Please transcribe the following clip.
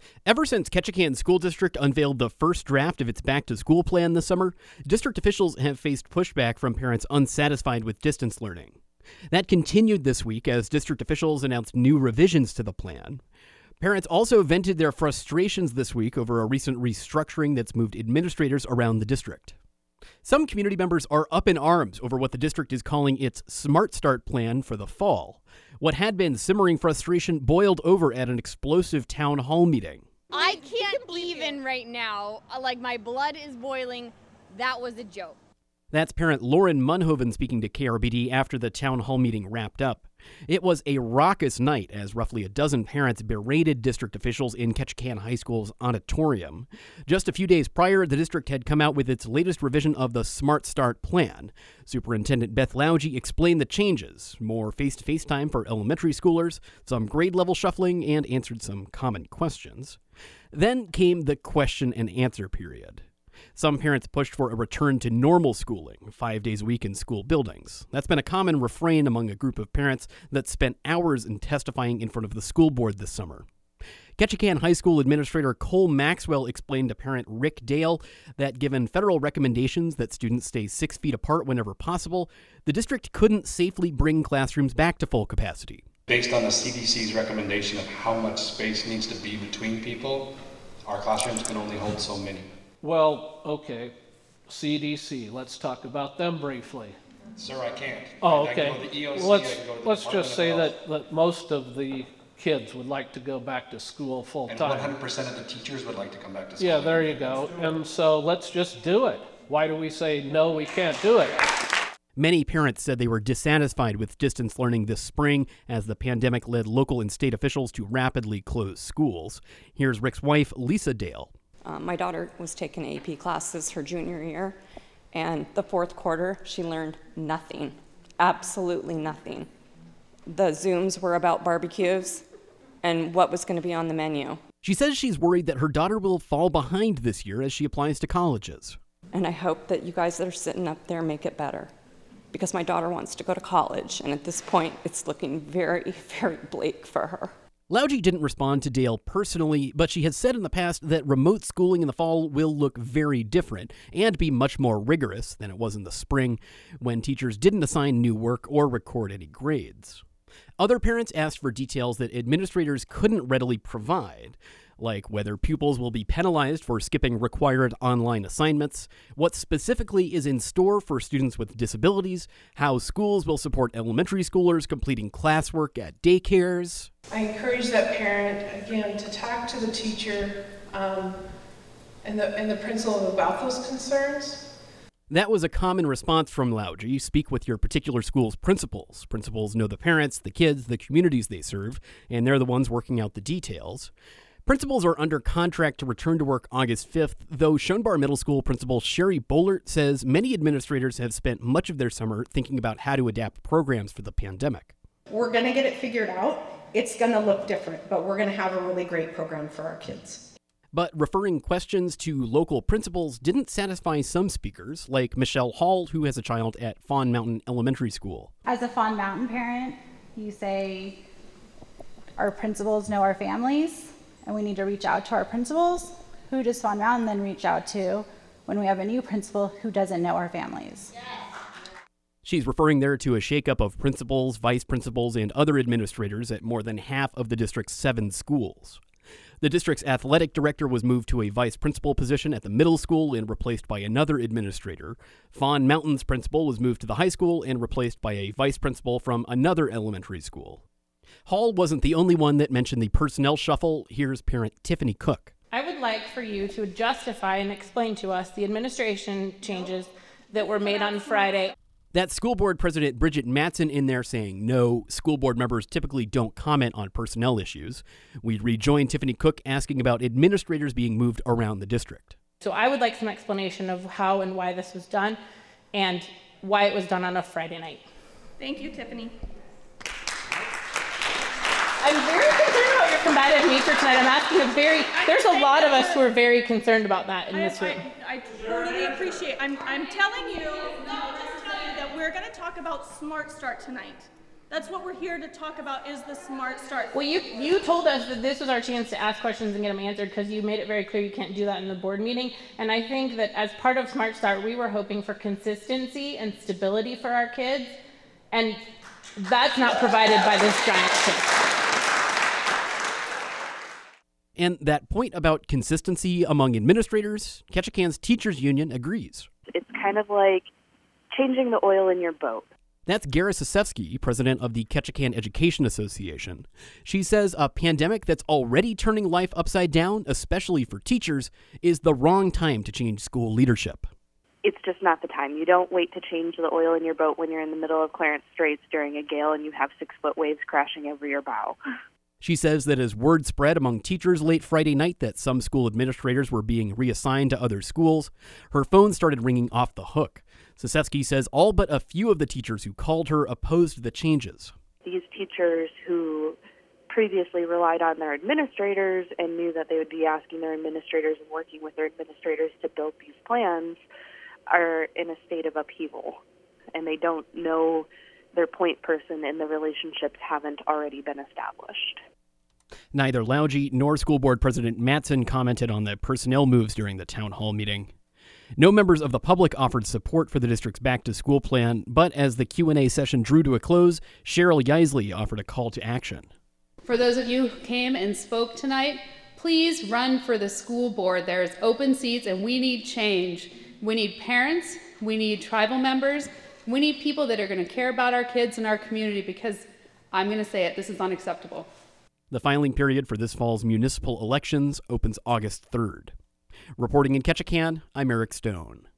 Ever since Ketchikan School District unveiled the first draft of its back-to-school plan this summer, district officials have faced pushback from parents unsatisfied with distance learning. That continued this week as district officials announced new revisions to the plan. Parents also vented their frustrations this week over a recent restructuring that's moved administrators around the district. Some community members are up in arms over what the district is calling its Smart Start plan for the fall. What had been simmering frustration boiled over at an explosive town hall meeting. I can't even right now. Like, my blood is boiling. That was a joke. That's parent Lauren Munhoven speaking to KRBD after the town hall meeting wrapped up. It was a raucous night as roughly a dozen parents berated district officials in Ketchikan High School's auditorium. Just a few days prior, the district had come out with its latest revision of the Smart Start plan. Superintendent Beth Lauji explained the changes, more face-to-face time for elementary schoolers, some grade-level shuffling, and answered some common questions. Then came the question and answer period. Some parents pushed for a return to normal schooling, 5 days a week in school buildings. That's been a common refrain among a group of parents that spent hours in testifying in front of the school board this summer. Ketchikan High School Administrator Cole Maxwell explained to parent Rick Dale that given federal recommendations that students stay 6 feet apart whenever possible, the district couldn't safely bring classrooms back to full capacity. Based on the CDC's recommendation of how much space needs to be between people, our classrooms can only hold so many. Well, okay, CDC, let's talk about them briefly. Sir, I can't. Oh, I okay. can go to the EOC, Let's just say that most of the kids would like to go back to school full time. And 100% of the teachers would like to come back to school. Yeah, there you go. And so let's just do it. Why do we say, no, we can't do it? Many parents said they were dissatisfied with distance learning this spring as the pandemic led local and state officials to rapidly close schools. Here's Rick's wife, Lisa Dale. My daughter was taking AP classes her junior year, and the fourth quarter, she learned nothing, absolutely nothing. The Zooms were about barbecues and what was going to be on the menu. She says she's worried that her daughter will fall behind this year as she applies to colleges. And I hope that you guys that are sitting up there make it better, because my daughter wants to go to college, and at this point, it's looking very, very bleak for her. Lauji didn't respond to Dale personally, but she has said in the past that remote schooling in the fall will look very different and be much more rigorous than it was in the spring, when teachers didn't assign new work or record any grades. Other parents asked for details that administrators couldn't readily provide, like whether pupils will be penalized for skipping required online assignments, what specifically is in store for students with disabilities, how schools will support elementary schoolers completing classwork at daycares. I encourage that parent, again, to talk to the teacher and the principal about those concerns. That was a common response from Lauji. Speak with your particular school's principals. Principals know the parents, the kids, the communities they serve, and they're the ones working out the details. Principals are under contract to return to work August 5th, though Schoenbar Middle School Principal Sherry Bollert says many administrators have spent much of their summer thinking about how to adapt programs for the pandemic. We're going to get it figured out. It's going to look different, but we're going to have a really great program for our kids. But referring questions to local principals didn't satisfy some speakers, like Michelle Hall, who has a child at Fawn Mountain Elementary School. As a Fawn Mountain parent, you say our principals know our families, and we need to reach out to our principals. Who does Fawn Mountain then reach out to when we have a new principal who doesn't know our families? Yes. She's referring there to a shakeup of principals, vice principals, and other administrators at more than half of the district's 7 schools. The district's athletic director was moved to a vice principal position at the middle school and replaced by another administrator. Fawn Mountain's principal was moved to the high school and replaced by a vice principal from another elementary school. Hall wasn't the only one that mentioned the personnel shuffle. Here's parent Tiffany Cook. I would like for you to justify and explain to us the administration changes that were made on Friday. That's school board president Bridget Mattson in there saying no, school board members typically don't comment on personnel issues. We rejoined Tiffany Cook asking about administrators being moved around the district. So I would like some explanation of how and why this was done and why it was done on a Friday night. Thank you, Tiffany. I'm very concerned about your combative nature tonight. I'm asking there's a lot of us who are very concerned about that in this room. I totally appreciate, I'm telling you that we're going to talk about Smart Start tonight. That's what we're here to talk about, is the Smart Start. Well, you told us that this was our chance to ask questions and get them answered, because you made it very clear you can't do that in the board meeting. And I think that as part of Smart Start, we were hoping for consistency and stability for our kids, and that's not provided by this giant shift. And that point about consistency among administrators, Ketchikan's Teachers Union agrees. It's kind of like changing the oil in your boat. That's Gara Sasevsky, president of the Ketchikan Education Association. She says a pandemic that's already turning life upside down, especially for teachers, is the wrong time to change school leadership. It's just not the time. You don't wait to change the oil in your boat when you're in the middle of Clarence Straits during a gale and you have 6-foot waves crashing over your bow. She says that as word spread among teachers late Friday night that some school administrators were being reassigned to other schools, her phone started ringing off the hook. Sasevsky says all but a few of the teachers who called her opposed the changes. These teachers who previously relied on their administrators and knew that they would be asking their administrators and working with their administrators to build these plans are in a state of upheaval, and they don't know their point person, and the relationships haven't already been established. Neither Lauji nor school board president Matson commented on the personnel moves during the town hall meeting. No members of the public offered support for the district's back-to-school plan, but as the Q&A session drew to a close, Cheryl Yeisley offered a call to action. For those of you who came and spoke tonight, please run for the school board. There's open seats and we need change. We need parents, we need tribal members, we need people that are going to care about our kids and our community, because I'm going to say it, this is unacceptable. The filing period for this fall's municipal elections opens August 3rd. Reporting in Ketchikan, I'm Eric Stone.